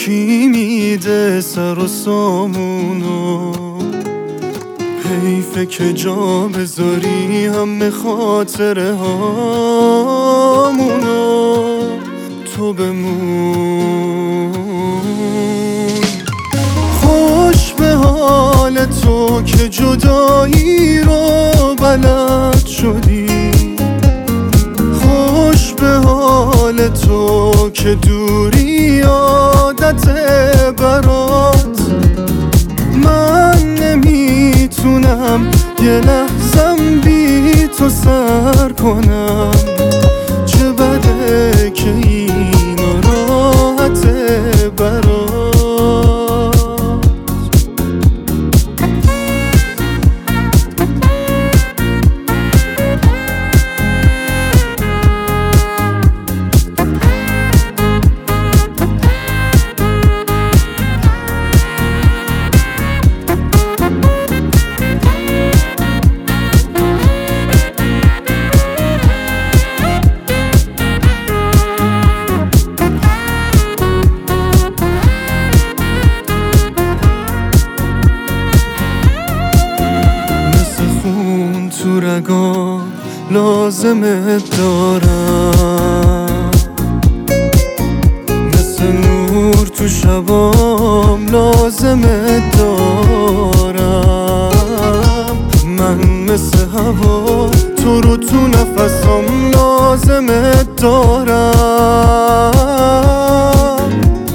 کی میده سر و سامونو؟ حیفه که جا بذاری همه خاطره هامونو. تو بمون. خوش به حال تو که جدایی رو بلد شدی. خوش به حال تو که دوری عادت برات. من نمیتونم یه لحظم بی تو سر کنم. چه بده که این راحت برات. تو رگام لازمت دارم، مثل نور تو شبام لازمت دارم. من مثل هوا تو رو تو نفسام لازمت دارم.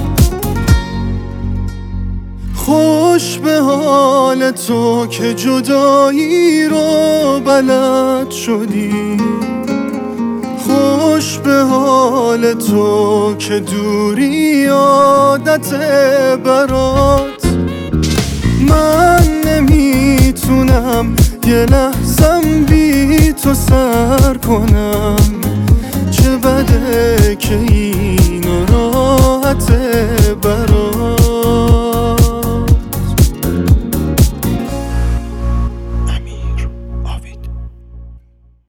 خوش به حال تو که جدایی رو بلد شدی. خوش به حال تو که دوری عادت برات. من نمیتونم یه لحظم بی تو سر کنم. چه بده که این راحت برات.